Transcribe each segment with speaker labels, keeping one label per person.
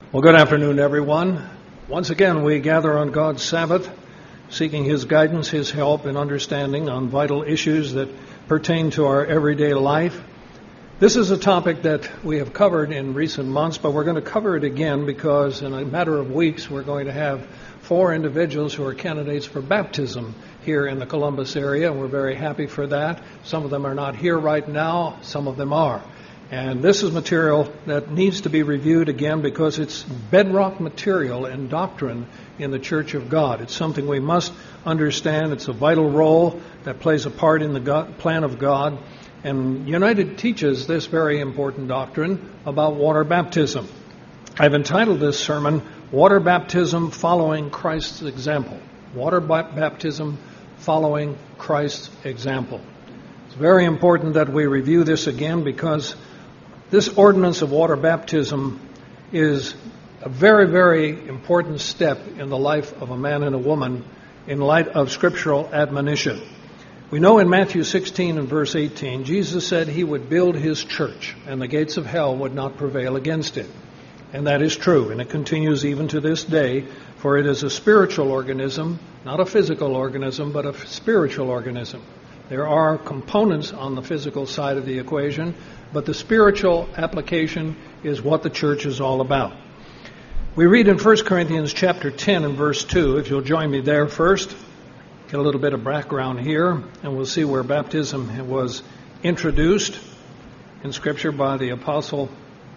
Speaker 1: Well, good afternoon, everyone. Once again, we gather on God's Sabbath, seeking His guidance, His help, and understanding on vital issues that pertain to our everyday life. This is a topic that we have covered in recent months, but we're going to cover it again because in a matter of weeks, we're going to have 4 individuals who are candidates for baptism here in the Columbus area, and we're very happy for that. Some of them are not here right now, some of them are. And this is material that needs to be reviewed again because it's bedrock material and doctrine in the Church of God. It's something we must understand. It's a vital role that plays a part in the plan of God. And United teaches this very important doctrine about water baptism. I've entitled this sermon, Water Baptism Following Christ's Example. Water baptism following Christ's example. It's very important that we review this again because this ordinance of water baptism is a very, very important step in the life of a man and a woman in light of scriptural admonition. We know in Matthew 16 and verse 18, Jesus said He would build His church and the gates of hell would not prevail against it. And that is true, and it continues even to this day, for it is a spiritual organism, not a physical organism, but a spiritual organism. There are components on the physical side of the equation, but the spiritual application is what the church is all about. We read in 1 Corinthians chapter 10 and verse 2, if you'll join me there first, get a little bit of background here, and we'll see where baptism was introduced in Scripture by the Apostle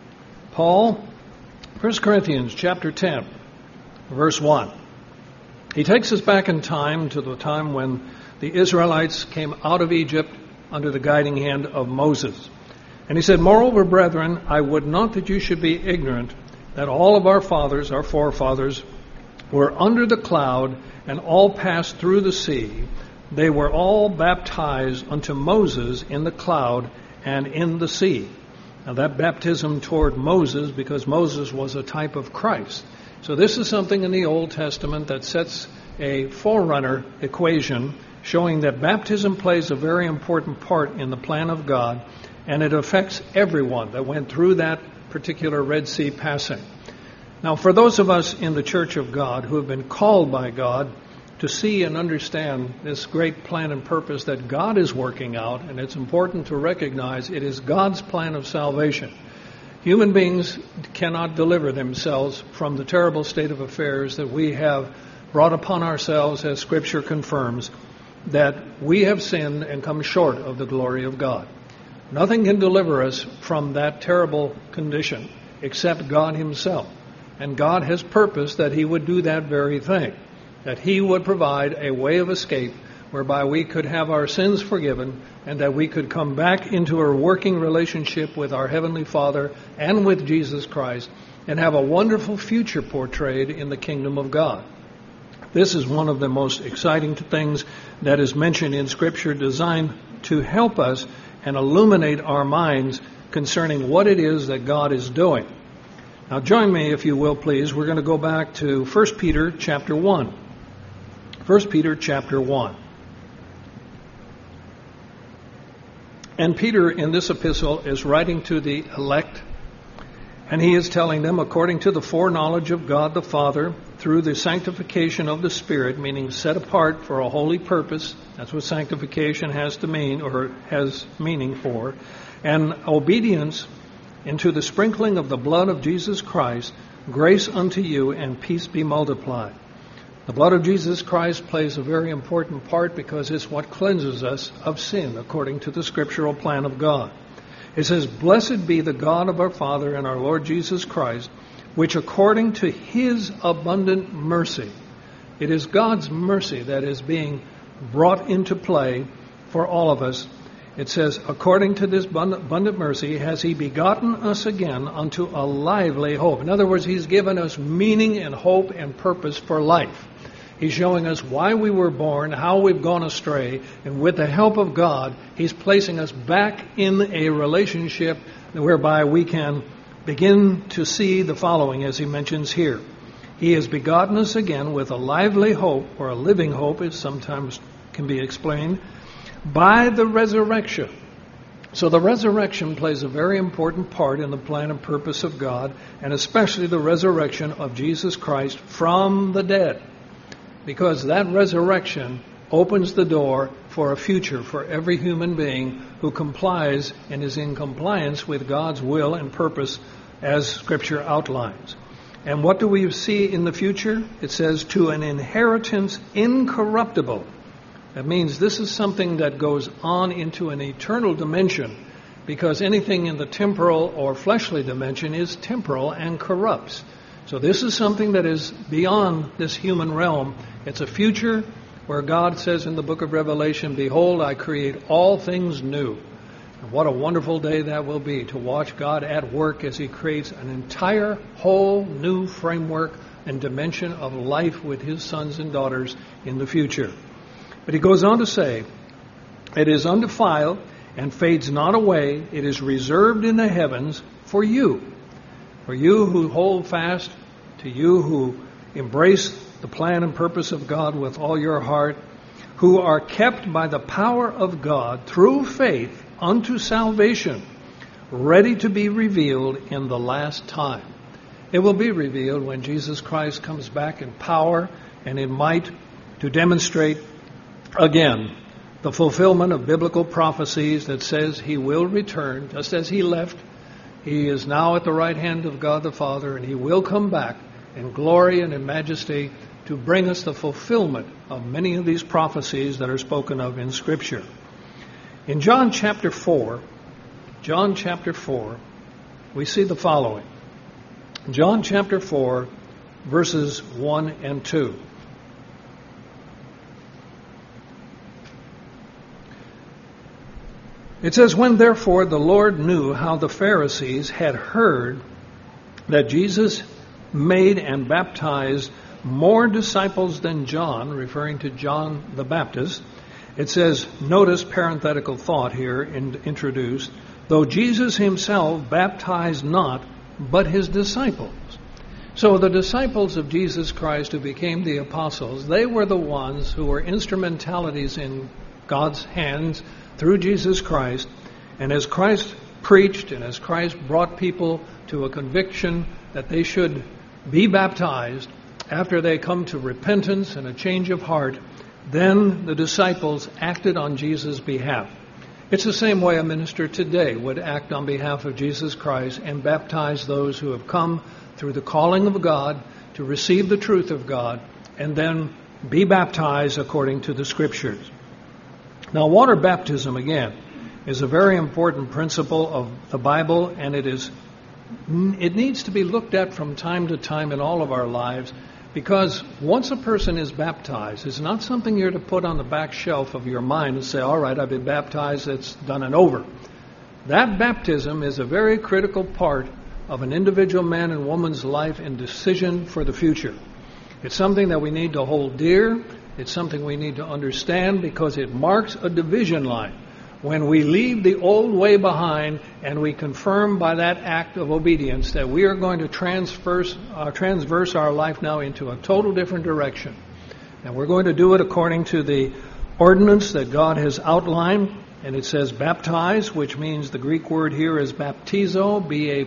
Speaker 1: Paul. 1 Corinthians chapter 10, verse 1. He takes us back in time to the time when the Israelites came out of Egypt under the guiding hand of Moses. And he said, "Moreover, brethren, I would not that you should be ignorant that all of our fathers, our forefathers, were under the cloud and all passed through the sea. They were all baptized unto Moses in the cloud and in the sea." Now that baptism toward Moses, because Moses was a type of Christ. So this is something in the Old Testament that sets a forerunner equation showing that baptism plays a very important part in the plan of God, and it affects everyone that went through that particular Red Sea passing. Now, for those of us in the Church of God who have been called by God to see and understand this great plan and purpose that God is working out, and it's important to recognize it is God's plan of salvation. Human beings cannot deliver themselves from the terrible state of affairs that we have brought upon ourselves, as Scripture confirms, that we have sinned and come short of the glory of God. Nothing can deliver us from that terrible condition except God Himself. And God has purposed that He would do that very thing, that He would provide a way of escape whereby we could have our sins forgiven and that we could come back into a working relationship with our Heavenly Father and with Jesus Christ and have a wonderful future portrayed in the kingdom of God. This is one of the most exciting things that is mentioned in Scripture, designed to help us and illuminate our minds concerning what it is that God is doing. Now join me, if you will, please. We're going to go back to 1 Peter chapter 1. 1 Peter chapter 1. And Peter in this epistle is writing to the elect, and he is telling them, according to the foreknowledge of God the Father, through the sanctification of the Spirit, meaning set apart for a holy purpose. That's what sanctification has to mean, or has meaning for. And obedience into the sprinkling of the blood of Jesus Christ, grace unto you and peace be multiplied. The blood of Jesus Christ plays a very important part because it's what cleanses us of sin, according to the scriptural plan of God. It says, "Blessed be the God of our Father and our Lord Jesus Christ, which according to His abundant mercy," it is God's mercy that is being brought into play for all of us. It says, "According to this abundant mercy has He begotten us again unto a lively hope." In other words, He's given us meaning and hope and purpose for life. He's showing us why we were born, how we've gone astray, and with the help of God, He's placing us back in a relationship whereby we can begin to see the following, as He mentions here. He has begotten us again with a lively hope, or a living hope, as sometimes can be explained, by the resurrection So the resurrection plays a very important part in the plan and purpose of God, and especially the resurrection of Jesus Christ from the dead. Because that resurrection opens the door for a future for every human being who complies and is in compliance with God's will and purpose as Scripture outlines. And what do we see in the future? It says, to an inheritance incorruptible. That means this is something that goes on into an eternal dimension, because anything in the temporal or fleshly dimension is temporal and corrupts. So this is something that is beyond this human realm. It's a future where God says in the book of Revelation, behold, I create all things new. And what a wonderful day that will be to watch God at work as He creates an entire whole new framework and dimension of life with His sons and daughters in the future. But He goes on to say, it is undefiled and fades not away. It is reserved in the heavens for you who hold fast, to you who embrace the plan and purpose of God with all your heart, who are kept by the power of God through faith unto salvation, ready to be revealed in the last time. It will be revealed when Jesus Christ comes back in power and in might to demonstrate again the fulfillment of biblical prophecies that says He will return, just as He left. He is now at the right hand of God the Father, and He will come back in glory and in majesty to bring us the fulfillment of many of these prophecies that are spoken of in Scripture. In John chapter 4, we see the following. John chapter 4, verses 1 and 2. It says, when therefore the Lord knew how the Pharisees had heard that Jesus made and baptized more disciples than John, referring to John the Baptist, it says, notice parenthetical thought here introduced, though Jesus Himself baptized not, but His disciples. So the disciples of Jesus Christ who became the apostles, they were the ones who were instrumentalities in God's hands through Jesus Christ. And as Christ preached and as Christ brought people to a conviction that they should be baptized after they come to repentance and a change of heart, then the disciples acted on Jesus' behalf. It's the same way a minister today would act on behalf of Jesus Christ and baptize those who have come through the calling of God to receive the truth of God and then be baptized according to the Scriptures. Now, water baptism, again, is a very important principle of the Bible, and it needs to be looked at from time to time in all of our lives, because once a person is baptized, it's not something you're to put on the back shelf of your mind and say, all right, I've been baptized, it's done and over. That baptism is a very critical part of an individual man and woman's life and decision for the future. It's something that we need to hold dear. It's something we need to understand because it marks a division line. When we leave the old way behind and we confirm by that act of obedience that we are going to transverse our life now into a total different direction. And we're going to do it according to the ordinance that God has outlined. And it says baptize, which means the Greek word here is baptizo,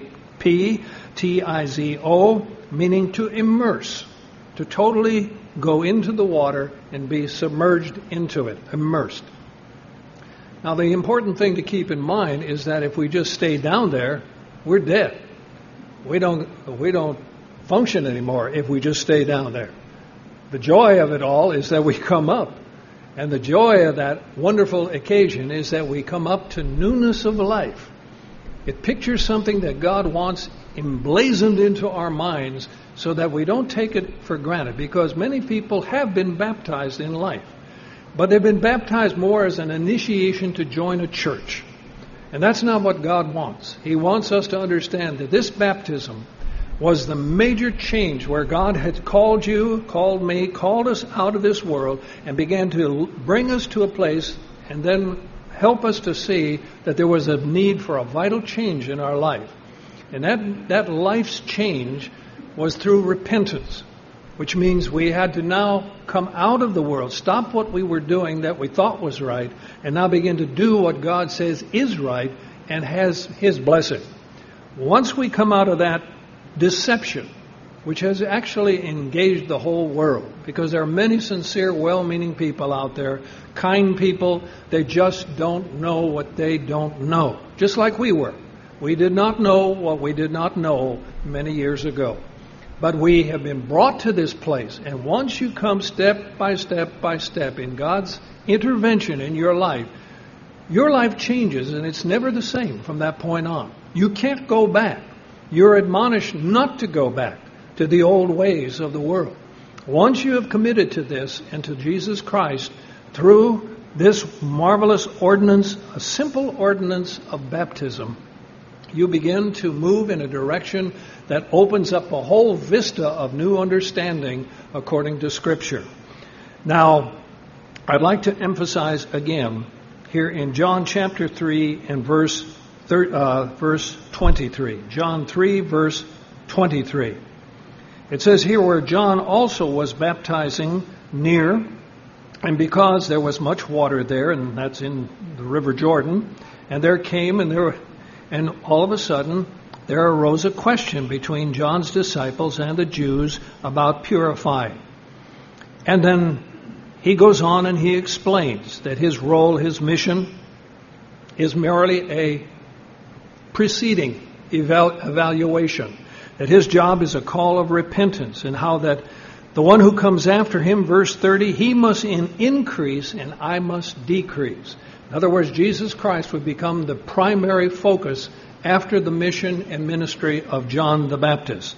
Speaker 1: B-A-P-T-I-Z-O, meaning to immerse, to totally go into the water and be submerged into it, immersed. Now, the important thing to keep in mind is that if we just stay down there, we're dead. We don't function anymore if we just stay down there. The joy of it all is that we come up. And the joy of that wonderful occasion is that we come up to newness of life. It pictures something that God wants emblazoned into our minds so that we don't take it for granted, because many people have been baptized in life, but they've been baptized more as an initiation to join a church. And that's not what God wants. He wants us to understand that this baptism was the major change where God had called you, called me, called us out of this world and began to bring us to a place and then help us to see that there was a need for a vital change in our life. And that life's change was through repentance. which means we had to now come out of the world, stop what we were doing that we thought was right, and now begin to do what God says is right and has His blessing. Once we come out of that deception, which has actually engaged the whole world, because there are many sincere, well-meaning people out there, kind people, they just don't know what they don't know, just like we were. We did not know what we did not know many years ago. But we have been brought to this place, and once you come step by step by step in God's intervention in your life changes, and it's never the same from that point on. You can't go back. You're admonished not to go back to the old ways of the world. Once you have committed to this and to Jesus Christ through this marvelous ordinance, a simple ordinance of baptism, you begin to move in a direction that opens up a whole vista of new understanding according to Scripture. Now, I'd like to emphasize again here in John chapter 3 and verse 23. John 3, verse 23. It says here, where John also was baptizing near, and because there was much water there, and that's in the river Jordan, and there came and all of a sudden there arose a question between John's disciples and the Jews about purifying. And then he goes on and he explains that his role, his mission, is merely a preceding evaluation. That his job is a call of repentance, and how that the one who comes after him, verse 30, he must increase and I must decrease. In other words, Jesus Christ would become the primary focus after the mission and ministry of John the Baptist.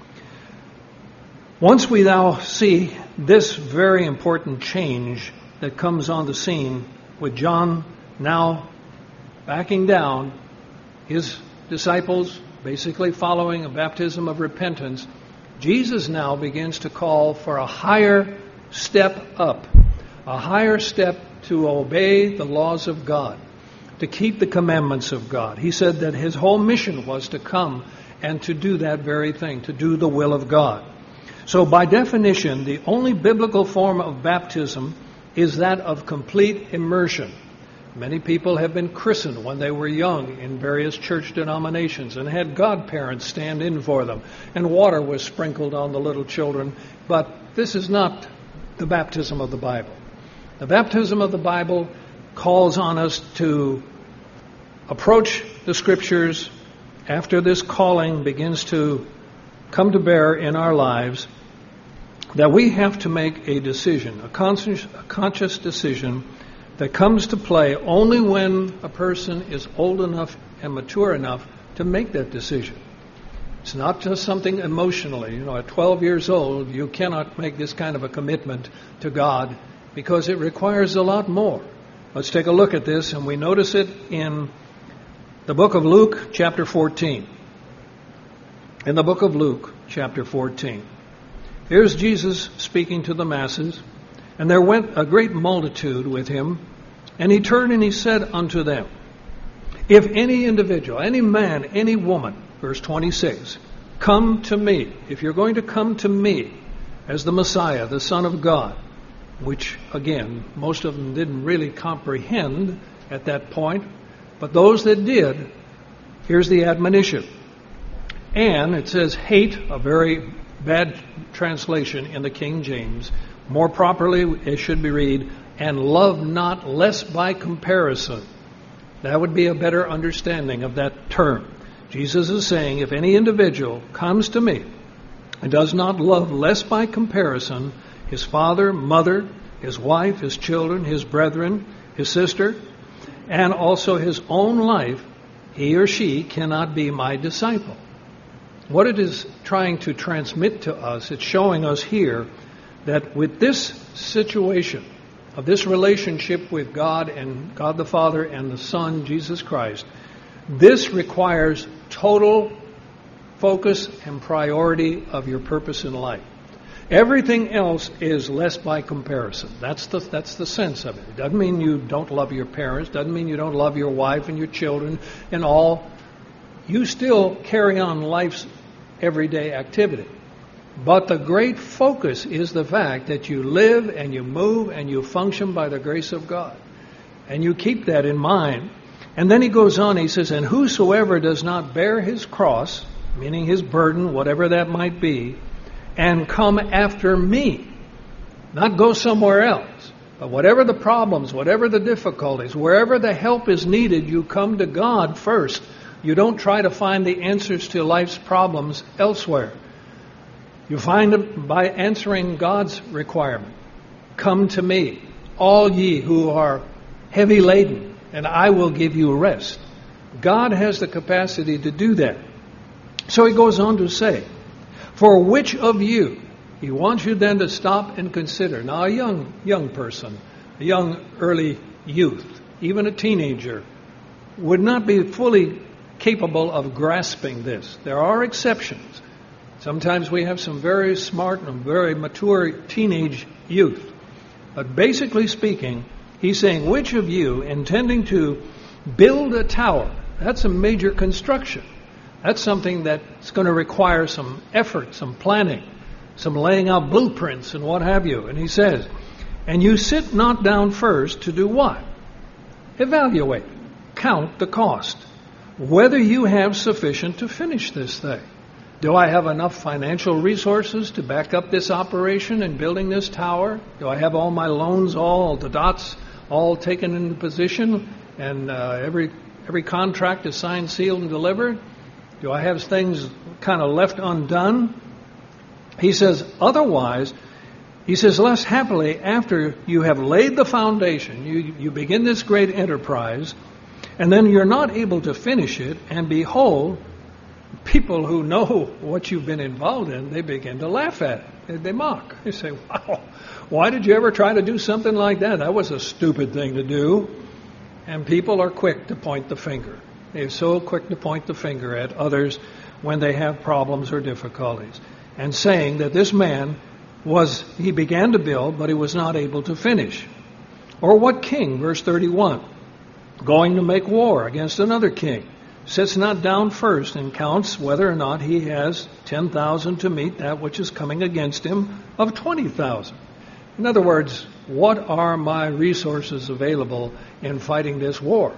Speaker 1: Once we now see this very important change that comes on the scene with John now backing down, his disciples basically following a baptism of repentance, Jesus now begins to call for a higher step up, a higher step to obey the laws of God, to keep the commandments of God. He said that his whole mission was to come and to do that very thing, to do the will of God. So by definition, the only biblical form of baptism is that of complete immersion. Many people have been christened when they were young in various church denominations and had godparents stand in for them, and water was sprinkled on the little children. But this is not the baptism of the Bible. The baptism of the Bible calls on us to approach the Scriptures after this calling begins to come to bear in our lives, that we have to make a decision, a conscious decision that comes to play only when a person is old enough and mature enough to make that decision. It's not just something emotionally. At 12 years old, you cannot make this kind of a commitment to God because it requires a lot more. Let's take a look at this, and we notice it in the book of Luke, chapter 14. In the book of Luke, chapter 14. Here's Jesus speaking to the masses. And there went a great multitude with him, and he turned and he said unto them, if any individual, any man, any woman, verse 26, come to me, if you're going to come to me as the Messiah, the Son of God, which, again, most of them didn't really comprehend at that point, but those that did, here's the admonition. And it says hate, a very bad translation in the King James. More properly, it should be read, and love not lest by comparison. That would be a better understanding of that term. Jesus is saying, if any individual comes to me and does not love lest by comparison his father, mother, his wife, his children, his brethren, his sister, and also his own life, he or she cannot be my disciple. What it is trying to transmit to us, it's showing us here that with this situation of this relationship with God and God the Father and the Son, Jesus Christ, this requires total focus and priority of your purpose in life. Everything else is less by comparison. That's the sense of it. It doesn't mean you don't love your parents, doesn't mean you don't love your wife and your children and all. You still carry on life's everyday activity. But the great focus is the fact that you live and you move and you function by the grace of God. And you keep that in mind. And then he goes on, he says, and whosoever does not bear his cross, meaning his burden, whatever that might be, and come after me, not go somewhere else, but whatever the problems, whatever the difficulties, wherever the help is needed, you come to God first. You don't try to find the answers to life's problems elsewhere. You find them by answering God's requirement. Come to me, all ye who are heavy laden, and I will give you rest. God has the capacity to do that. So he goes on to say, for which of you, he wants you then to stop and consider. Now a young person, a young early youth, even a teenager, would not be fully capable of grasping this. There are exceptions. Sometimes we have some very smart and very mature teenage youth. But basically speaking, he's saying, which of you intending to build a tower, that's a major construction. That's something that's going to require some effort, some planning, some laying out blueprints and what have you. And he says, and you sit not down first to do what? Evaluate, count the cost, whether you have sufficient to finish this thing. Do I have enough financial resources to back up this operation in building this tower? Do I have all my loans, all the dots, all taken into position, and every contract is signed, sealed, and delivered? Do I have things kind of left undone? He says, otherwise, he says, less happily, after you have laid the foundation, you begin this great enterprise, and then you're not able to finish it, and behold, people who know what you've been involved in, they begin to laugh at it. They mock. They say, wow, why did you ever try to do something like that? That was a stupid thing to do. And people are quick to point the finger. They're so quick to point the finger at others when they have problems or difficulties. And saying that this man he began to build, but he was not able to finish. Or what king, verse 31, going to make war against another king, sits not down first and counts whether or not he has 10,000 to meet that which is coming against him of 20,000. In other words, what are my resources available in fighting this war?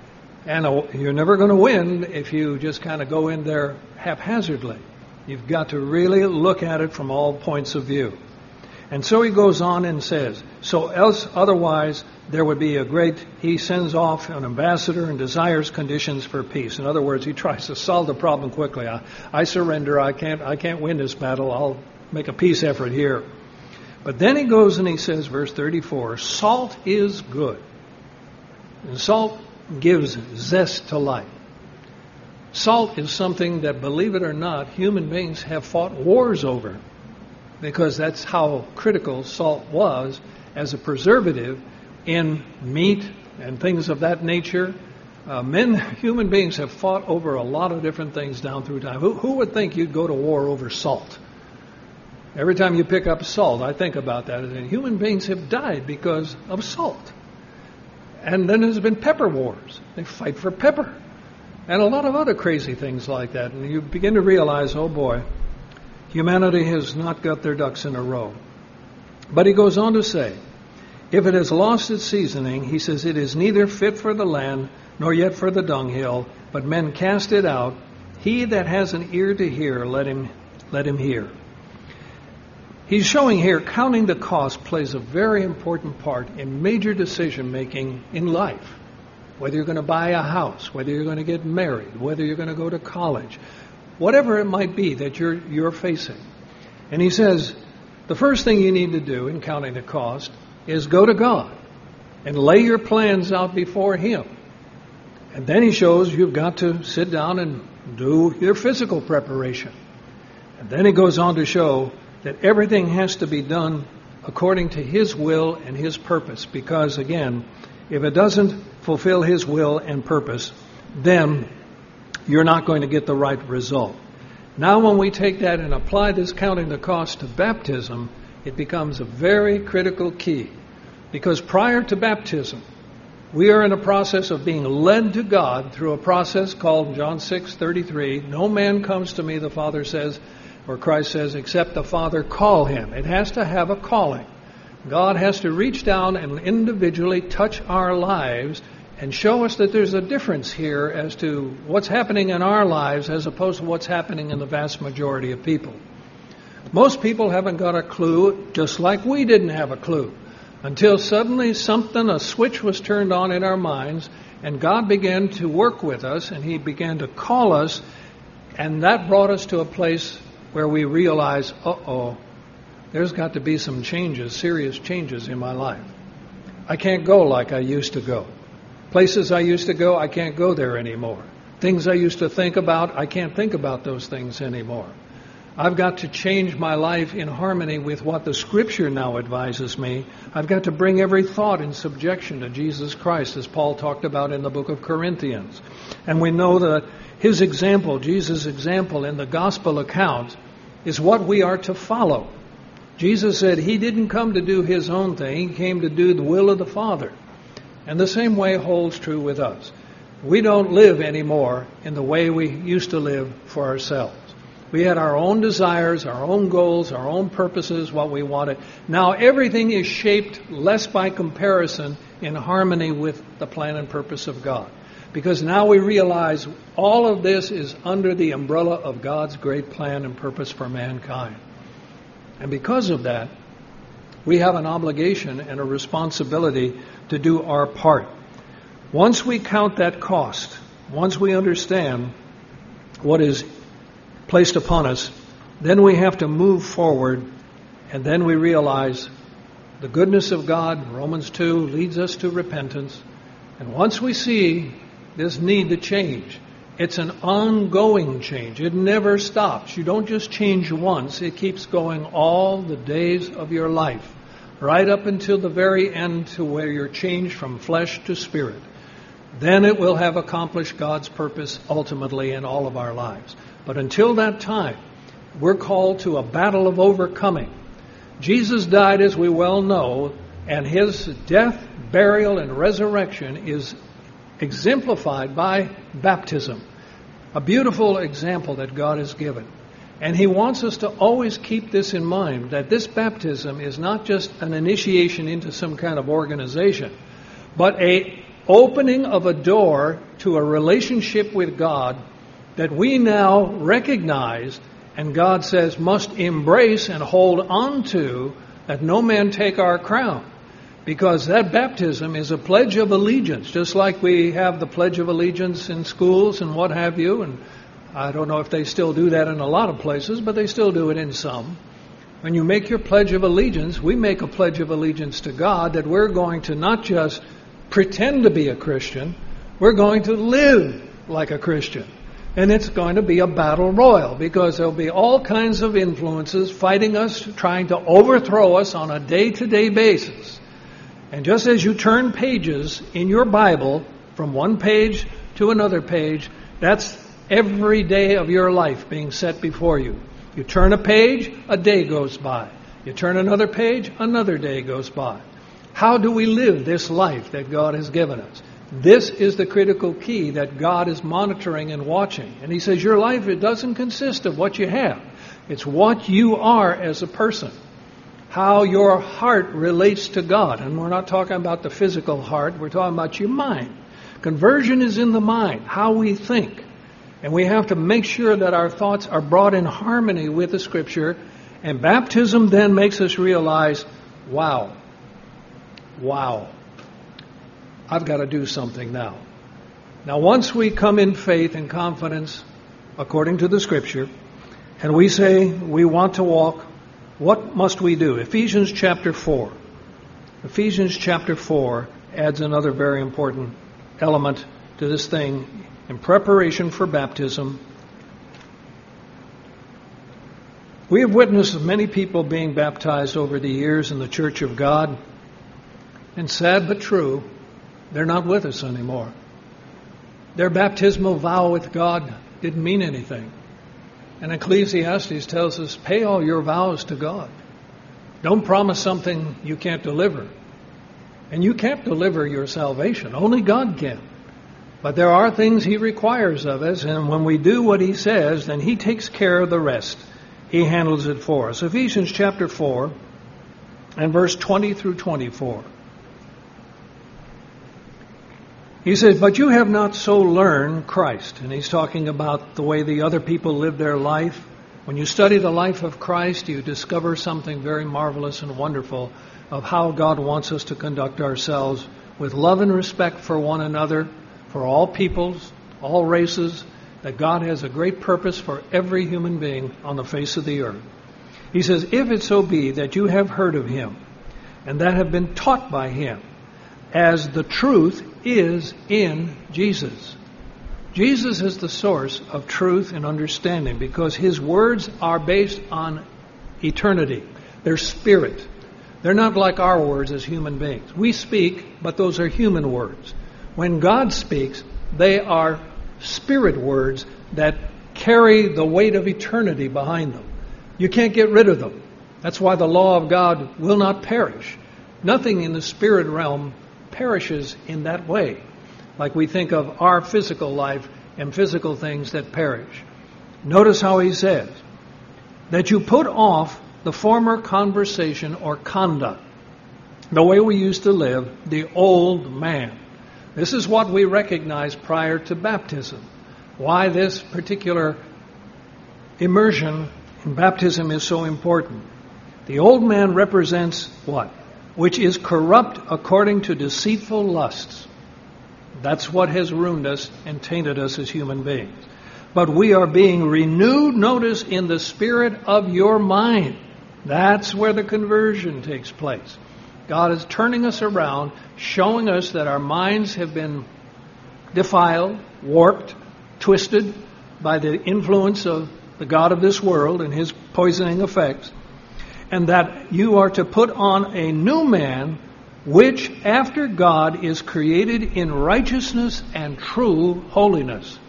Speaker 1: And you're never going to win if you just kind of go in there haphazardly. You've got to really look at it from all points of view. And so he goes on and says, so else otherwise there would be he sends off an ambassador and desires conditions for peace. In other words, he tries to solve the problem quickly. I surrender. I can't win this battle. I'll make a peace effort here. But then he goes and he says, verse 34, salt is good. And salt gives zest to life. Salt is something that, believe it or not, human beings have fought wars over, because that's how critical salt was as a preservative in meat and things of that nature. Human beings have fought over a lot of different things down through time. Who would think you'd go to war over salt? Every time you pick up salt, I think about that. And human beings have died because of salt. And then there's been pepper wars. They fight for pepper. And a lot of other crazy things like that. And you begin to realize, oh boy, humanity has not got their ducks in a row. But he goes on to say, if it has lost its seasoning, he says, it is neither fit for the land, nor yet for the dunghill, but men cast it out. He that has an ear to hear, let him hear. He's showing here, counting the cost plays a very important part in major decision making in life. Whether you're going to buy a house, whether you're going to get married, whether you're going to go to college, whatever it might be that you're facing. And he says, the first thing you need to do in counting the cost is go to God and lay your plans out before Him. And then he shows you've got to sit down and do your physical preparation. And then he goes on to show that everything has to be done according to His will and His purpose. Because again, if it doesn't fulfill His will and purpose, then you're not going to get the right result. Now when we take that and apply this counting the cost to baptism, it becomes a very critical key. Because prior to baptism, we are in a process of being led to God through a process called John 6:33. No man comes to me, the Father says, where Christ says, except the Father call him. It has to have a calling. God has to reach down and individually touch our lives and show us that there's a difference here as to what's happening in our lives as opposed to what's happening in the vast majority of people. Most people haven't got a clue, just like we didn't have a clue, until suddenly a switch was turned on in our minds, and God began to work with us, and He began to call us, and that brought us to a place where we realized, there's got to be some changes, serious changes in my life. I can't go like I used to go. Places I used to go, I can't go there anymore. Things I used to think about, I can't think about those things anymore. I've got to change my life in harmony with what the Scripture now advises me. I've got to bring every thought in subjection to Jesus Christ, as Paul talked about in the book of Corinthians. And we know that his example, Jesus' example in the gospel account, is what we are to follow. Jesus said he didn't come to do his own thing. He came to do the will of the Father. And the same way holds true with us. We don't live anymore in the way we used to live for ourselves. We had our own desires, our own goals, our own purposes, what we wanted. Now everything is shaped less by comparison in harmony with the plan and purpose of God. Because now we realize all of this is under the umbrella of God's great plan and purpose for mankind. And because of that, we have an obligation and a responsibility to do our part. Once we count that cost, once we understand what is placed upon us, then we have to move forward, and then we realize the goodness of God. Romans 2 leads us to repentance. And once we see this need to change, it's an ongoing change. It never stops. You don't just change once. It keeps going all the days of your life, right up until the very end, to where you're changed from flesh to spirit. Then it will have accomplished God's purpose ultimately in all of our lives. But until that time, we're called to a battle of overcoming. Jesus died, as we well know, and his death, burial, and resurrection is exemplified by baptism. A beautiful example that God has given. And he wants us to always keep this in mind, that this baptism is not just an initiation into some kind of organization, but a opening of a door to a relationship with God that we now recognize, and God says must embrace and hold on to, that no man take our crown. Because that baptism is a pledge of allegiance, just like we have the Pledge of Allegiance in schools and what have you. And I don't know if they still do that in a lot of places, but they still do it in some. When you make your Pledge of Allegiance, we make a pledge of allegiance to God that we're going to not just pretend to be a Christian, we're going to live like a Christian. And it's going to be a battle royal, because there'll be all kinds of influences fighting us, trying to overthrow us on a day-to-day basis. And just as you turn pages in your Bible from one page to another page, that's every day of your life being set before you. You turn a page, a day goes by. You turn another page, another day goes by. How do we live this life that God has given us? This is the critical key that God is monitoring and watching. And he says your life, it doesn't consist of what you have. It's what you are as a person. How your heart relates to God. And we're not talking about the physical heart. We're talking about your mind. Conversion is in the mind, how we think. And we have to make sure that our thoughts are brought in harmony with the Scripture. And baptism then makes us realize, wow, I've got to do something now. Now, once we come in faith and confidence, according to the Scripture, and we say we want to walk, what must we do? Ephesians chapter 4. Ephesians chapter 4 adds another very important element to this thing in preparation for baptism. We have witnessed many people being baptized over the years in the Church of God. And sad but true, they're not with us anymore. Their baptismal vow with God didn't mean anything. And Ecclesiastes tells us, pay all your vows to God. Don't promise something you can't deliver. And you can't deliver your salvation. Only God can. But there are things He requires of us, and when we do what He says, then He takes care of the rest. He handles it for us. Ephesians chapter 4 and verse 20 through 24. He says, "But you have not so learned Christ." And he's talking about the way the other people live their life. When you study the life of Christ, you discover something very marvelous and wonderful of how God wants us to conduct ourselves with love and respect for one another, for all peoples, all races, that God has a great purpose for every human being on the face of the earth. He says, "If it so be that you have heard of him, and that have been taught by him, as the truth is in Jesus." Jesus is the source of truth and understanding because his words are based on eternity. They're spirit. They're not like our words as human beings. We speak, but those are human words. When God speaks, they are spirit words that carry the weight of eternity behind them. You can't get rid of them. That's why the law of God will not perish. Nothing in the spirit realm perishes in that way, like we think of our physical life and physical things that perish. Notice how he says, that you put off the former conversation or conduct, the way we used to live, the old man. This is what we recognize prior to baptism. Why this particular immersion in baptism is so important. The old man represents what? Which is corrupt according to deceitful lusts. That's what has ruined us and tainted us as human beings. But we are being renewed, notice, in the spirit of your mind. That's where the conversion takes place. God is turning us around, showing us that our minds have been defiled, warped, twisted by the influence of the god of this world and his poisoning effects, and that you are to put on a new man, which after God is created in righteousness and true holiness.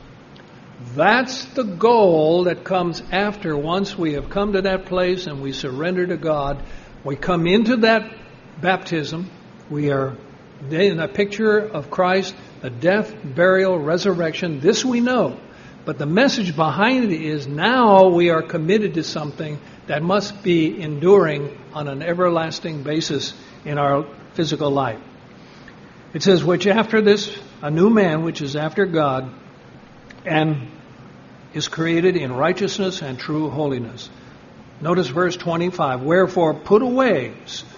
Speaker 1: That's the goal that comes after once we have come to that place and we surrender to God. We come into that baptism. We are in a picture of Christ, the death, burial, resurrection. This we know. But the message behind it is now we are committed to something that must be enduring on an everlasting basis in our physical life. It says, which after this, a new man, which is after God, and is created in righteousness and true holiness. Notice verse 25. Wherefore put away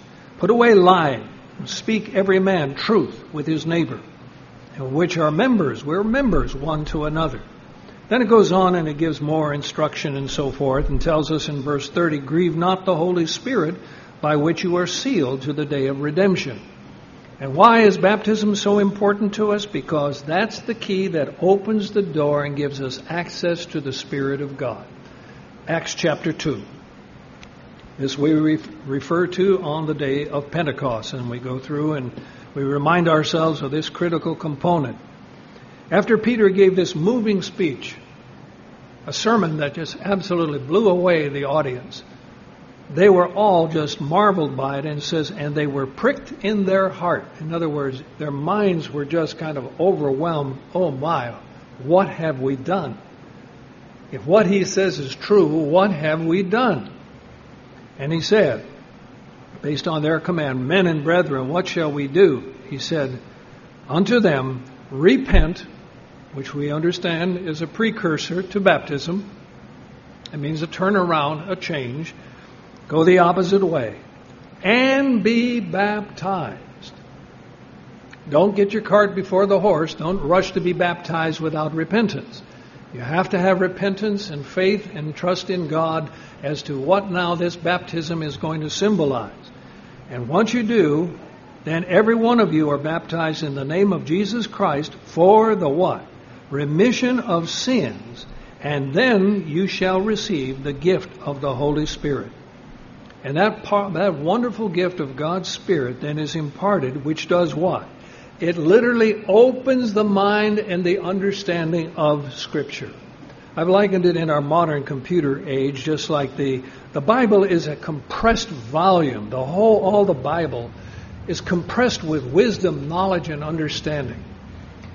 Speaker 1: lying, and speak every man truth with his neighbor, and which are members, we're members one to another. Then it goes on and it gives more instruction and so forth, and tells us in verse 30, grieve not the Holy Spirit, by which you are sealed to the day of redemption. And why is baptism so important to us? Because that's the key that opens the door and gives us access to the Spirit of God. Acts chapter 2. This we refer to on the day of Pentecost, and we go through and we remind ourselves of this critical component. After Peter gave this moving speech, a sermon that just absolutely blew away the audience, they were all just marveled by it, and it says, and they were pricked in their heart. In other words, their minds were just kind of overwhelmed. Oh my, what have we done? If what he says is true, what have we done? And he said, based on their command, men and brethren, what shall we do? He said, unto them, repent, which we understand is a precursor to baptism. It means a turnaround, a change. Go the opposite way. And be baptized. Don't get your cart before the horse. Don't rush to be baptized without repentance. You have to have repentance and faith and trust in God as to what now this baptism is going to symbolize. And once you do, then every one of you are baptized in the name of Jesus Christ for the what? Remission of sins. And then you shall receive the gift of the Holy Spirit. And that wonderful gift of God's Spirit then is imparted, which does what? It literally opens the mind and the understanding of Scripture. I've likened it in our modern computer age, just like the Bible is a compressed volume. All the Bible is compressed with wisdom, knowledge, and understanding.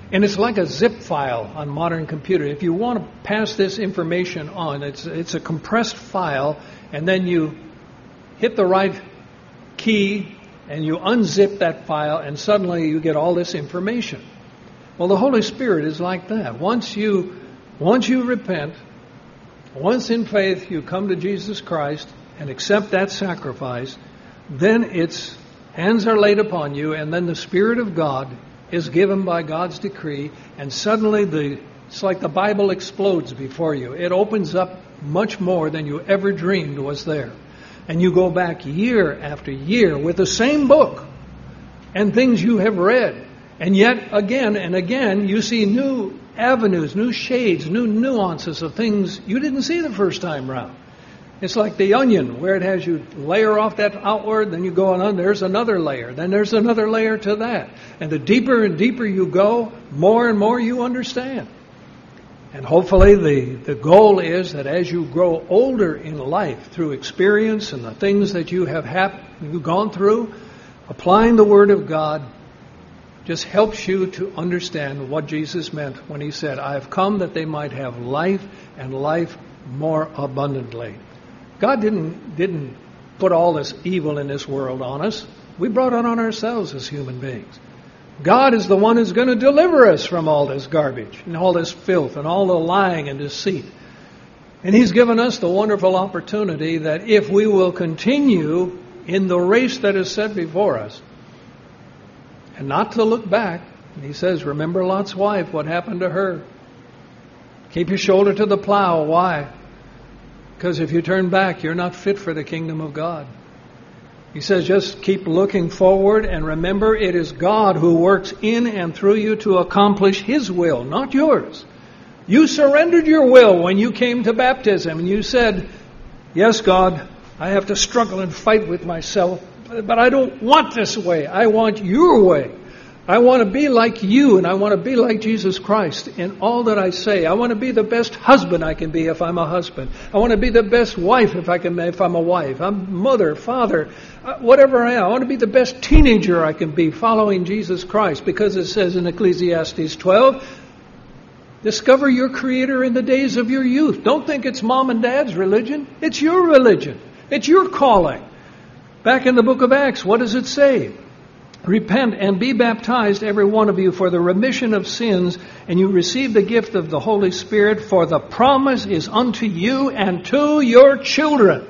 Speaker 1: And it's like a zip file on modern computer. If you want to pass this information on, it's a compressed file, and then you hit the right key and you unzip that file, and suddenly you get all this information. Well, the Holy Spirit is like that. Once you repent, once in faith you come to Jesus Christ and accept that sacrifice, then its hands are laid upon you, and then the Spirit of God is given by God's decree, and suddenly it's like the Bible explodes before you. It opens up much more than you ever dreamed was there. And you go back year after year with the same book and things you have read. And yet, again and again, you see new avenues, new shades, new nuances of things you didn't see the first time round. It's like the onion, where it has you layer off that outward, then you go on, there's another layer, then there's another layer to that. And the deeper and deeper you go, more and more you understand. And hopefully the goal is that as you grow older in life through experience and the things that you have you've gone through, applying the Word of God just helps you to understand what Jesus meant when He said, I have come that they might have life and life more abundantly. God didn't put all this evil in this world on us. We brought it on ourselves as human beings. God is the one who's going to deliver us from all this garbage and all this filth and all the lying and deceit. And He's given us the wonderful opportunity that if we will continue in the race that is set before us and not to look back, and He says, remember Lot's wife, what happened to her? Keep your shoulder to the plow. Why? Because if you turn back, you're not fit for the kingdom of God. He says, just keep looking forward and remember it is God who works in and through you to accomplish His will, not yours. You surrendered your will when you came to baptism and you said, yes, God, I have to struggle and fight with myself, but I don't want this way. I want your way. I want to be like you, and I want to be like Jesus Christ in all that I say. I want to be the best husband I can be if I'm a husband. I want to be the best wife if I'm a wife. I'm mother, father, whatever I am. I want to be the best teenager I can be following Jesus Christ, because it says in Ecclesiastes 12, discover your Creator in the days of your youth. Don't think it's mom and dad's religion. It's your religion. It's your calling. Back in the book of Acts, what does it say? Repent and be baptized, every one of you, for the remission of sins, and you receive the gift of the Holy Spirit, for the promise is unto you and to your children.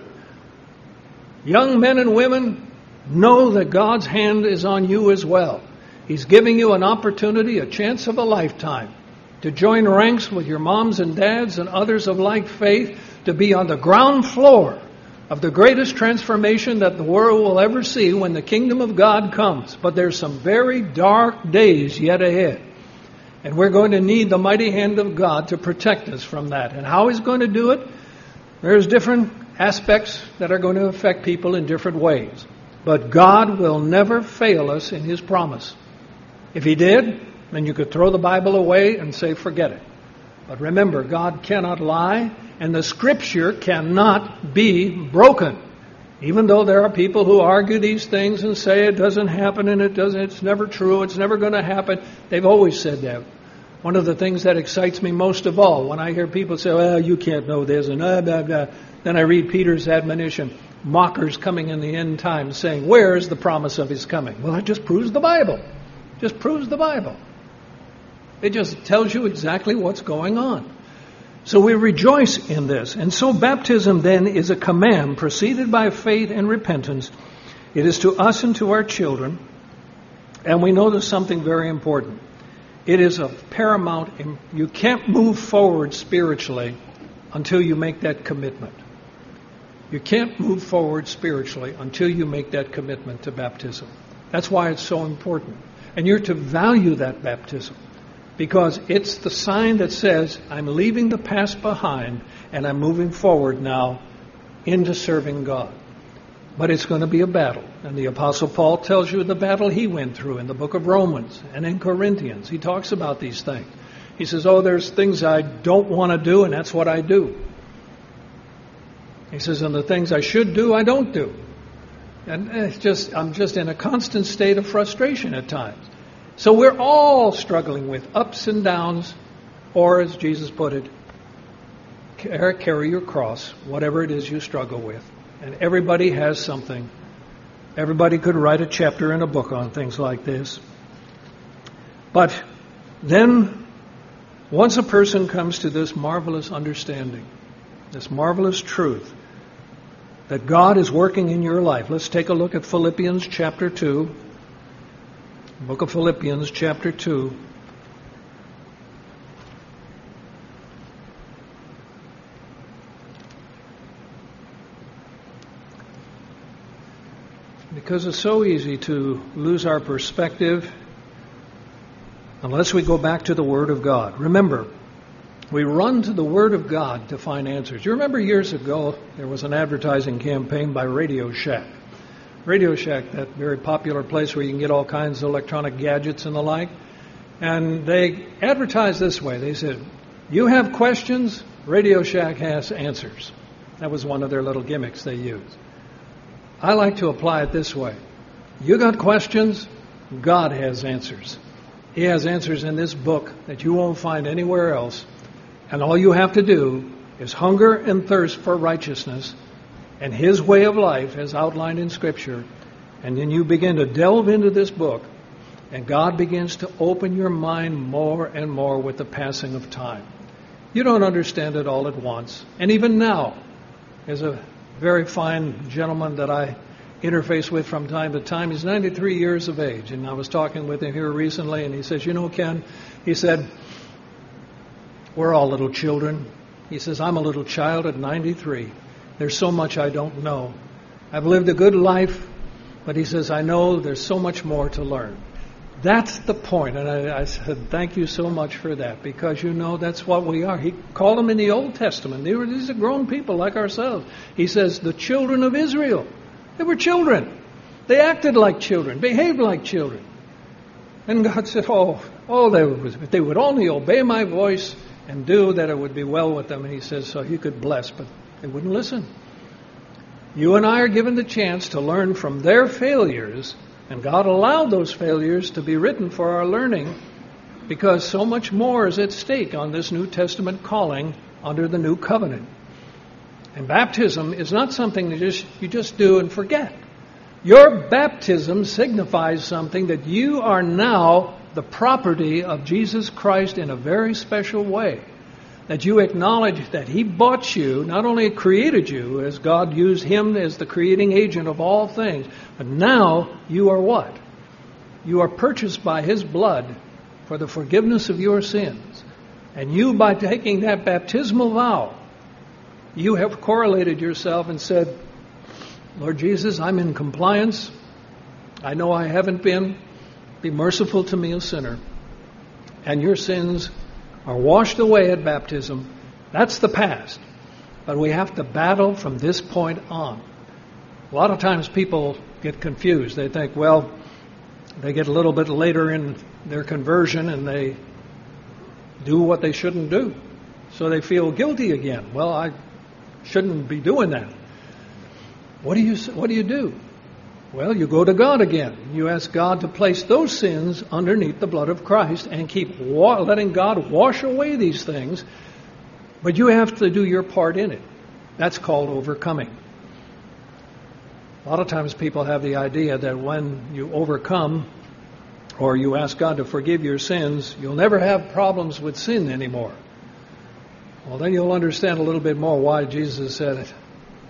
Speaker 1: Young men and women, know that God's hand is on you as well. He's giving you an opportunity, a chance of a lifetime, to join ranks with your moms and dads and others of like faith, to be on the ground floor of the greatest transformation that the world will ever see when the kingdom of God comes. But there's some very dark days yet ahead. And we're going to need the mighty hand of God to protect us from that. And how He's going to do it? There's different aspects that are going to affect people in different ways. But God will never fail us in His promise. If He did, then you could throw the Bible away and say, forget it. But remember, God cannot lie, and the Scripture cannot be broken. Even though there are people who argue these things and say it doesn't happen and it's never true, it's never going to happen. They've always said that. One of the things that excites me most of all, when I hear people say, well, you can't know this, and blah, blah, blah. Then I read Peter's admonition, mockers coming in the end times saying, where is the promise of His coming? Well, that just proves the Bible. Just proves the Bible. It just tells you exactly what's going on. So we rejoice in this. And so baptism then is a command preceded by faith and repentance. It is to us and to our children. And we know there's something very important. It is of paramount. You can't move forward spiritually until you make that commitment. You can't move forward spiritually until you make that commitment to baptism. That's why it's so important. And you're to value that baptism. Because it's the sign that says, I'm leaving the past behind and I'm moving forward now into serving God. But it's going to be a battle. And the Apostle Paul tells you the battle he went through in the book of Romans and in Corinthians. He talks about these things. He says, there's things I don't want to do, and that's what I do. He says, and the things I should do, I don't do. And I'm just in a constant state of frustration at times. So we're all struggling with ups and downs, or as Jesus put it, carry your cross, whatever it is you struggle with. And everybody has something. Everybody could write a chapter in a book on things like this. But then, once a person comes to this marvelous understanding, this marvelous truth, that God is working in your life. Let's take a look at Philippians chapter 2. Book of Philippians chapter 2. Because it's so easy to lose our perspective unless we go back to the Word of God. Remember, we run to the Word of God to find answers. You remember years ago, there was an advertising campaign by Radio Shack. Radio Shack, that very popular place where you can get all kinds of electronic gadgets and the like. And they advertised this way. They said, you have questions, Radio Shack has answers. That was one of their little gimmicks they used. I like to apply it this way. You got questions, God has answers. He has answers in this book that you won't find anywhere else. And all you have to do is hunger and thirst for righteousness and His way of life as outlined in Scripture. And then you begin to delve into this book, and God begins to open your mind more and more with the passing of time. You don't understand it all at once. And even now, there's a very fine gentleman that I interface with from time to time. He's 93 years of age, and I was talking with him here recently, and he says, you know, Ken, he said, we're all little children. He says, I'm a little child at 93. There's so much I don't know. I've lived a good life, but he says, I know there's so much more to learn. That's the point. And I said, thank you so much for that, because you know that's what we are. He called them in the Old Testament. These are grown people like ourselves. He says, the children of Israel. They were children. They acted like children, behaved like children. And God said, if they would only obey my voice and do, that it would be well with them. And He says, so He could bless, but they wouldn't listen. You and I are given the chance to learn from their failures, and God allowed those failures to be written for our learning, because so much more is at stake on this New Testament calling under the New Covenant. And baptism is not something that you just do and forget. Your baptism signifies something that you are now the property of Jesus Christ in a very special way. That you acknowledge that He bought you, not only created you, as God used Him as the creating agent of all things, but now you are what? You are purchased by His blood for the forgiveness of your sins. And you, by taking that baptismal vow, you have correlated yourself and said, Lord Jesus, I'm in compliance. I know I haven't been. Be merciful to me, a sinner. And your sins are washed away at baptism. That's the past. But we have to battle from this point on. A lot of times people get confused. They think, well, they get a little bit later in their conversion and they do what they shouldn't do. So they feel guilty again. Well, I shouldn't be doing that. What do you do? Well, you go to God again. You ask God to place those sins underneath the blood of Christ and keep letting God wash away these things. But you have to do your part in it. That's called overcoming. A lot of times people have the idea that when you overcome or you ask God to forgive your sins, you'll never have problems with sin anymore. Well, then you'll understand a little bit more why Jesus said it.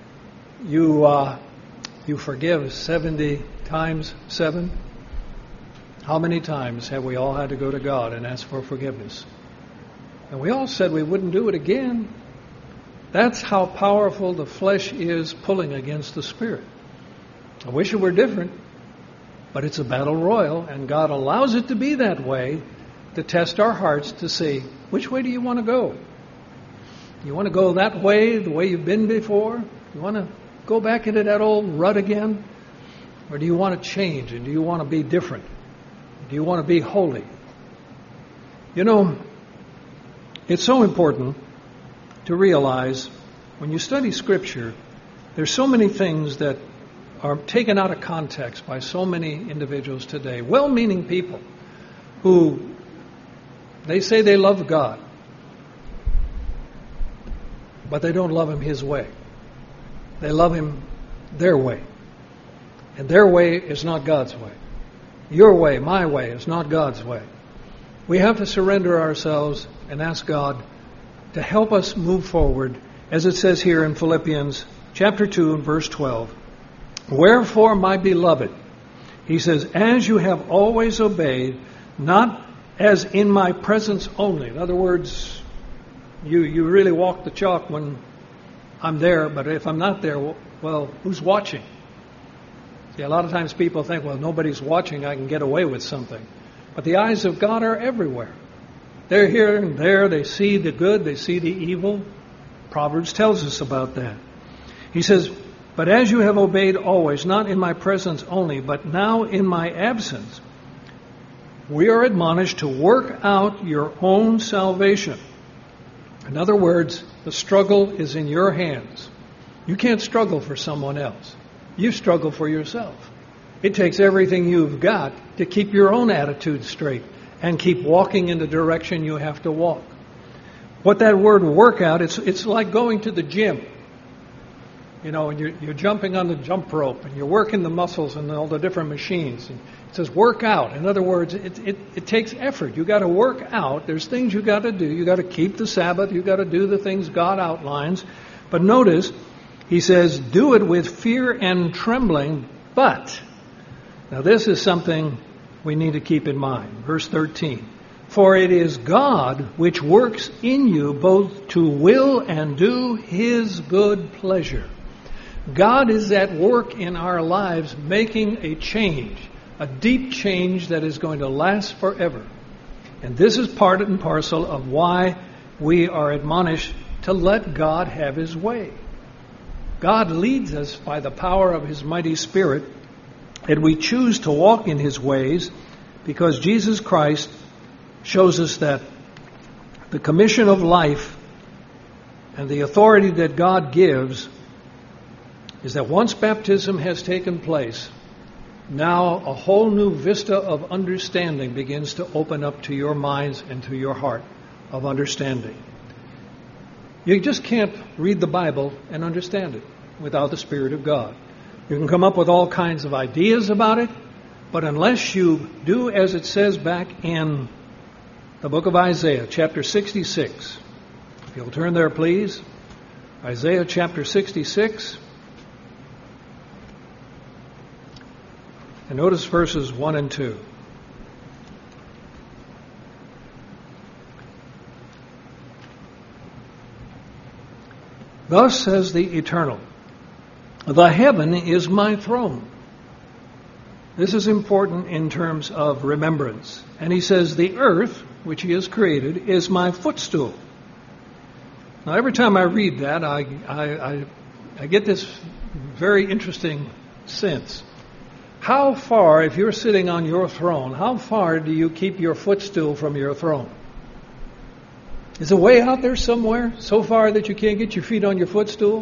Speaker 1: You forgive 70 times 7. How many times have we all had to go to God and ask for forgiveness? And we all said we wouldn't do it again. That's how powerful the flesh is pulling against the Spirit. I wish it were different, but it's a battle royal, and God allows it to be that way to test our hearts to see, which way do you want to go? You want to go that way, the way you've been before? You want to go back into that old rut again? Or do you want to change, and do you want to be different? Do you want to be holy? You know, it's so important to realize when you study Scripture, there's so many things that are taken out of context by so many individuals today, well-meaning people. who they say they love God, but they don't love Him His way. They love Him their way. And their way is not God's way. Your way, my way, is not God's way. We have to surrender ourselves and ask God to help us move forward, as it says here in Philippians chapter 2 and verse 12. Wherefore, my beloved, he says, as you have always obeyed, not as in my presence only. In other words, you really walk the chalk when I'm there, but if I'm not there, well, who's watching? See, a lot of times people think, well, nobody's watching, I can get away with something. But the eyes of God are everywhere. They're here and there. They see the good. They see the evil. Proverbs tells us about that. He says, but as you have obeyed always, not in my presence only, but now in my absence, we are admonished to work out your own salvation. In other words, the struggle is in your hands. You can't struggle for someone else. You struggle for yourself. It takes everything you've got to keep your own attitude straight and keep walking in the direction you have to walk. What that word workout, it's like going to the gym. You know, and you're jumping on the jump rope and you're working the muscles and all the different machines. And it says work out. In other words, it takes effort. You got to work out. There's things you got to do. You got to keep the Sabbath. You got to do the things God outlines. But notice, he says, do it with fear and trembling, but... Now this is something we need to keep in mind. Verse 13. For it is God which works in you both to will and do His good pleasure. God is at work in our lives making a change, a deep change that is going to last forever. And this is part and parcel of why we are admonished to let God have His way. God leads us by the power of His mighty Spirit, and we choose to walk in His ways because Jesus Christ shows us that the commission of life and the authority that God gives is that once baptism has taken place, now a whole new vista of understanding begins to open up to your minds and to your heart of understanding. You just can't read the Bible and understand it without the Spirit of God. You can come up with all kinds of ideas about it, but unless you do as it says back in the book of Isaiah, chapter 66. If you'll turn there, please. Isaiah chapter 66. And notice verses 1 and 2. Thus says the Eternal, the heaven is my throne. This is important in terms of remembrance. And he says, the earth, which He has created, is my footstool. Now, every time I read that, I get this very interesting sense. How far, if you're sitting on your throne, how far do you keep your footstool from your throne? Is it way out there somewhere, so far that you can't get your feet on your footstool?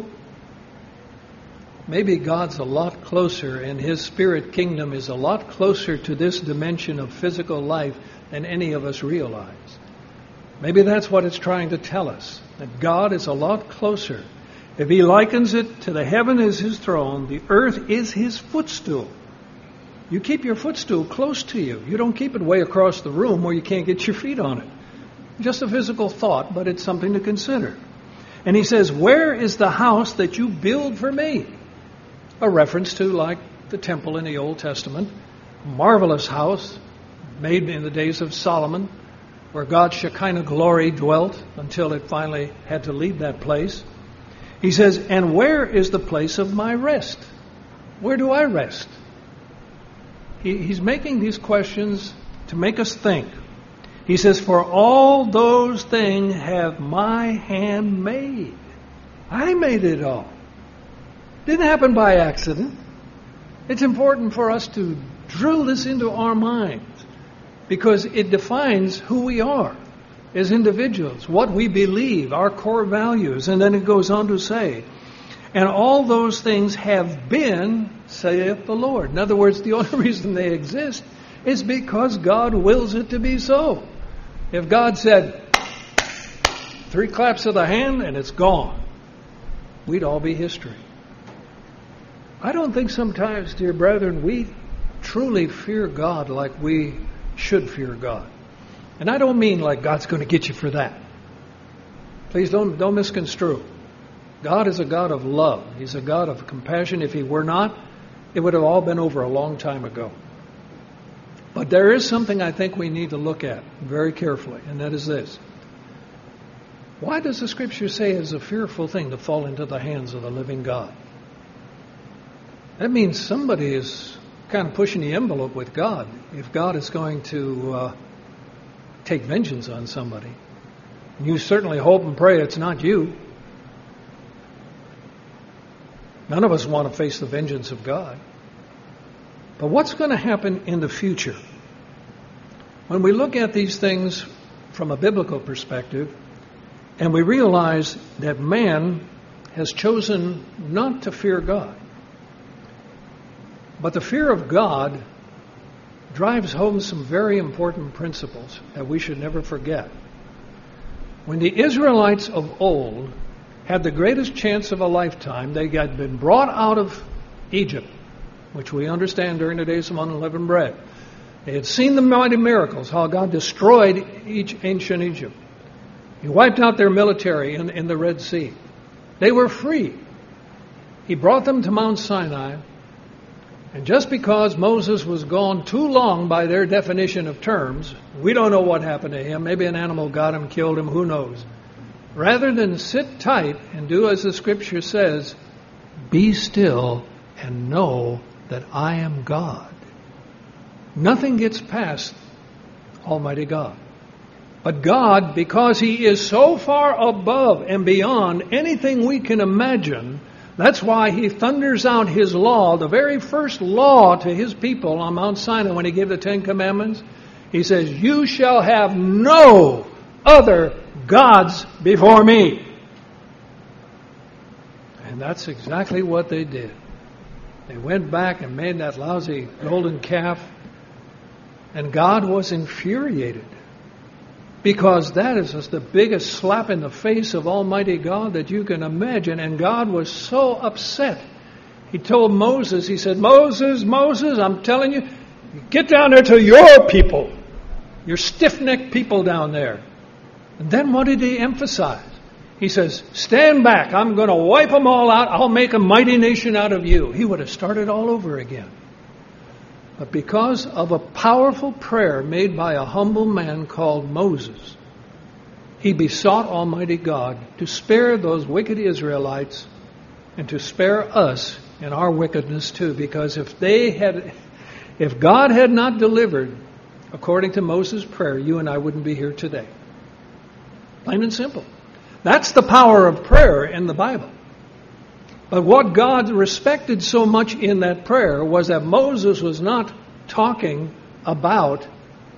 Speaker 1: Maybe God's a lot closer, and His spirit kingdom is a lot closer to this dimension of physical life than any of us realize. Maybe that's what it's trying to tell us, that God is a lot closer. If He likens it to the heaven as His throne, the earth is His footstool. You keep your footstool close to you. You don't keep it way across the room where you can't get your feet on it. Just a physical thought, but it's something to consider. And he says, where is the house that you build for me? A reference to, like the temple in the Old Testament, a marvelous house made in the days of Solomon, where God's Shekinah glory dwelt until it finally had to leave that place. He says, and where is the place of my rest? Where do I rest? He's making these questions to make us think. He says, for all those things have my hand made. I made it all. Didn't happen by accident. It's important for us to drill this into our minds because it defines who we are as individuals, what we believe, our core values. And then it goes on to say, and all those things have been, saith the Lord. In other words, the only reason they exist It's because God wills it to be so. If God said, 3 claps of the hand and it's gone, we'd all be history. I don't think sometimes, dear brethren, we truly fear God like we should fear God. And I don't mean like God's going to get you for that. Please don't misconstrue. God is a God of love. He's a God of compassion. If He were not, it would have all been over a long time ago. But there is something I think we need to look at very carefully, and that is this. Why does the Scripture say it's a fearful thing to fall into the hands of the living God? That means somebody is kind of pushing the envelope with God if God is going to take vengeance on somebody. You certainly hope and pray it's not you. None of us want to face the vengeance of God. But what's going to happen in the future? When we look at these things from a biblical perspective, and we realize that man has chosen not to fear God, but the fear of God drives home some very important principles that we should never forget. When the Israelites of old had the greatest chance of a lifetime, they had been brought out of Egypt, which we understand during the days of unleavened bread. They had seen the mighty miracles, how God destroyed ancient Egypt. He wiped out their military in the Red Sea. They were free. He brought them to Mount Sinai. And just because Moses was gone too long by their definition of terms, we don't know what happened to him. Maybe an animal got him, killed him, who knows. Rather than sit tight and do as the Scripture says, be still and know that I am God. Nothing gets past Almighty God. But God, because He is so far above and beyond anything we can imagine, that's why He thunders out His law, the very first law to His people on Mount Sinai when He gave the 10 Commandments. He says, you shall have no other gods before me. And that's exactly what they did. They went back and made that lousy golden calf. And God was infuriated. Because that is just the biggest slap in the face of Almighty God that you can imagine. And God was so upset. He told Moses, He said, Moses, I'm telling you, get down there to your people. Your stiff-necked people down there. And then what did He emphasize? He says, stand back. I'm going to wipe them all out. I'll make a mighty nation out of you. He would have started all over again. But because of a powerful prayer made by a humble man called Moses, he besought Almighty God to spare those wicked Israelites and to spare us in our wickedness too. Because if God had not delivered according to Moses' prayer, you and I wouldn't be here today. Plain and simple. That's the power of prayer in the Bible. But what God respected so much in that prayer was that Moses was not talking about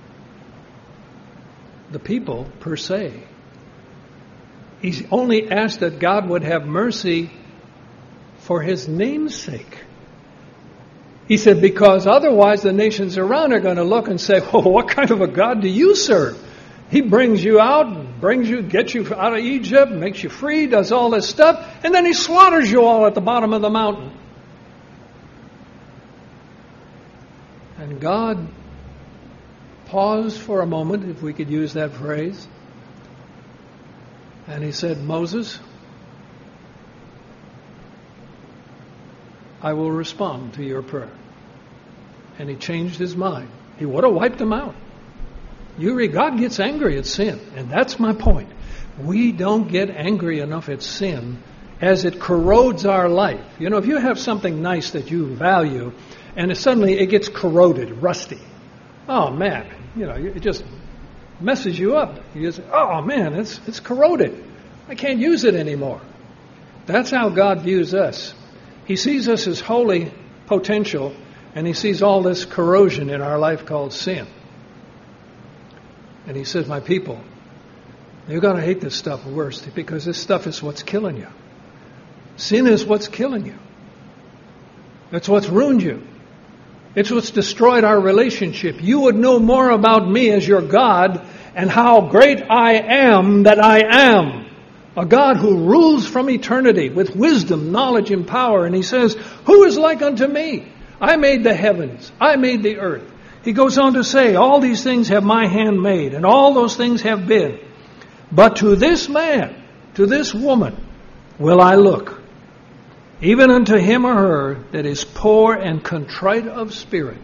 Speaker 1: the people per se. He only asked that God would have mercy for His name's sake. He said, because otherwise the nations around are going to look and say, well, what kind of a God do you serve? He brings you out, gets you out of Egypt, makes you free, does all this stuff, and then He slaughters you all at the bottom of the mountain. And God paused for a moment, if we could use that phrase, and He said, Moses, I will respond to your prayer. And He changed His mind. He would have wiped them out. God gets angry at sin, and that's my point. We don't get angry enough at sin as it corrodes our life. You know, if you have something nice that you value, and suddenly it gets corroded, rusty, oh man, it just messes you up. You just, oh man, it's corroded. I can't use it anymore. That's how God views us. He sees us as holy potential, and He sees all this corrosion in our life called sin. And He says, my people, you're going to hate this stuff worse because this stuff is what's killing you. Sin is what's killing you. That's what's ruined you. It's what's destroyed our relationship. You would know more about me as your God and how great I am that I am. A God who rules from eternity with wisdom, knowledge, and power. And he says, who is like unto me? I made the heavens. I made the earth. He goes on to say, all these things have my hand made, and all those things have been. But to this man, to this woman, will I look, even unto him or her that is poor and contrite of spirit,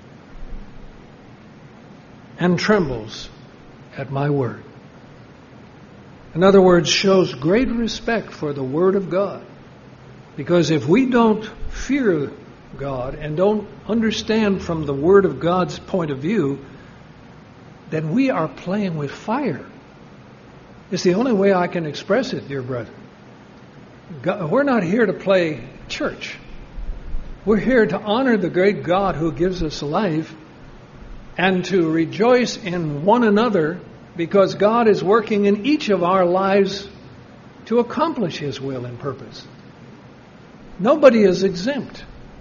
Speaker 1: and trembles at my word. In other words, shows great respect for the Word of God. Because if we don't fear God and don't understand from the Word of God's point of view, then we are playing with fire. It's the only way I can express it, dear brethren. We're not here to play church. We're here to honor the great God who gives us life and to rejoice in one another, because God is working in each of our lives to accomplish His will and purpose. Nobody is exempt.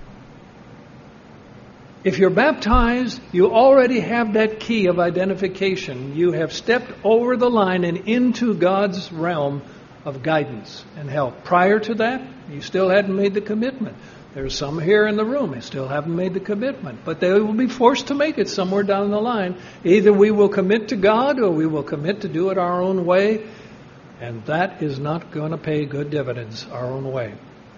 Speaker 1: If you're baptized, you already have that key of identification. You have stepped over the line and into God's realm of guidance and help. Prior to that, you still hadn't made the commitment. There's some here in the room who still haven't made the commitment, but they will be forced to make it somewhere down the line. Either we will commit to God or we will commit to do it our own way, and that is not going to pay good dividends our own way.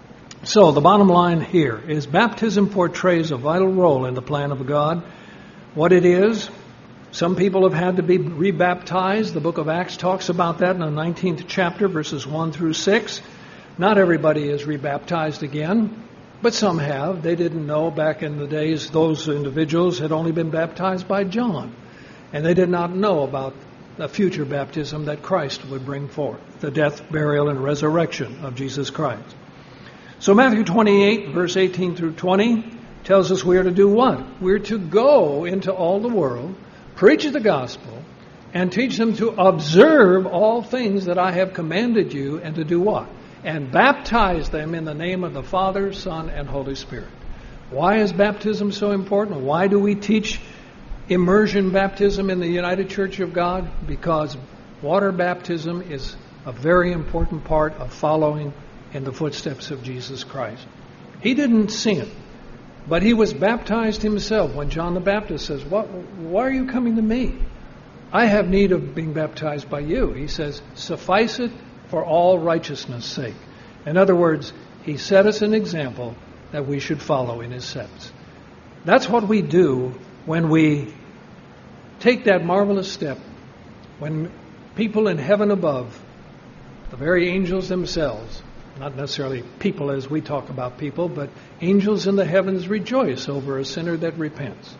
Speaker 1: So the bottom line here is baptism portrays a vital role in the plan of God. What it is, some people have had to be rebaptized. The book of Acts talks about that in the 19th chapter, verses 1 through 6. Not everybody is rebaptized again, but some have. They didn't know back in the days those individuals had only been baptized by John. And they did not know about the future baptism that Christ would bring forth, the death, burial, and resurrection of Jesus Christ. So Matthew 28, verse 18 through 20, tells us we are to do what? We're to go into all the world, preach the gospel, and teach them to observe all things that I have commanded you, and to do what? And baptize them in the name of the Father, Son, and Holy Spirit. Why is baptism so important? Why do we teach immersion baptism in the United Church of God? Because water baptism is a very important part of following in the footsteps of Jesus Christ. He didn't sin, but he was baptized himself when John the Baptist says, why are you coming to me? I have need of being baptized by you. He says, suffice it for all righteousness' sake. In other words, he set us an example that we should follow in his steps. That's what we do when we take that marvelous step, when people in heaven above, the very angels themselves, not necessarily people as we talk about people, but angels in the heavens rejoice over a sinner that repents.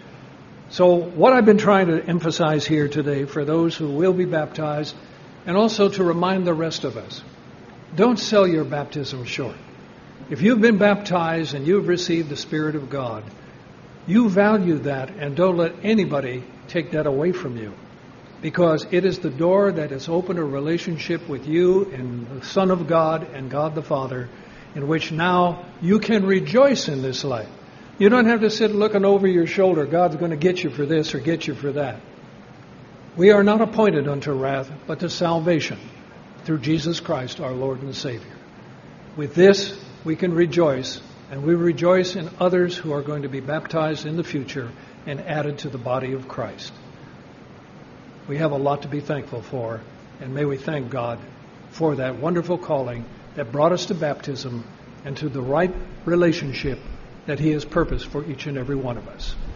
Speaker 1: So what I've been trying to emphasize here today for those who will be baptized, and also to remind the rest of us, don't sell your baptism short. If you've been baptized and you've received the Spirit of God, you value that, and don't let anybody take that away from you. Because it is the door that has opened a relationship with you and the Son of God and God the Father, in which now you can rejoice in this life. You don't have to sit looking over your shoulder, God's going to get you for this or get you for that. We are not appointed unto wrath, but to salvation through Jesus Christ, our Lord and Savior. With this, we can rejoice, and we rejoice in others who are going to be baptized in the future and added to the body of Christ. We have a lot to be thankful for, and may we thank God for that wonderful calling that brought us to baptism and to the right relationship that He has purposed for each and every one of us.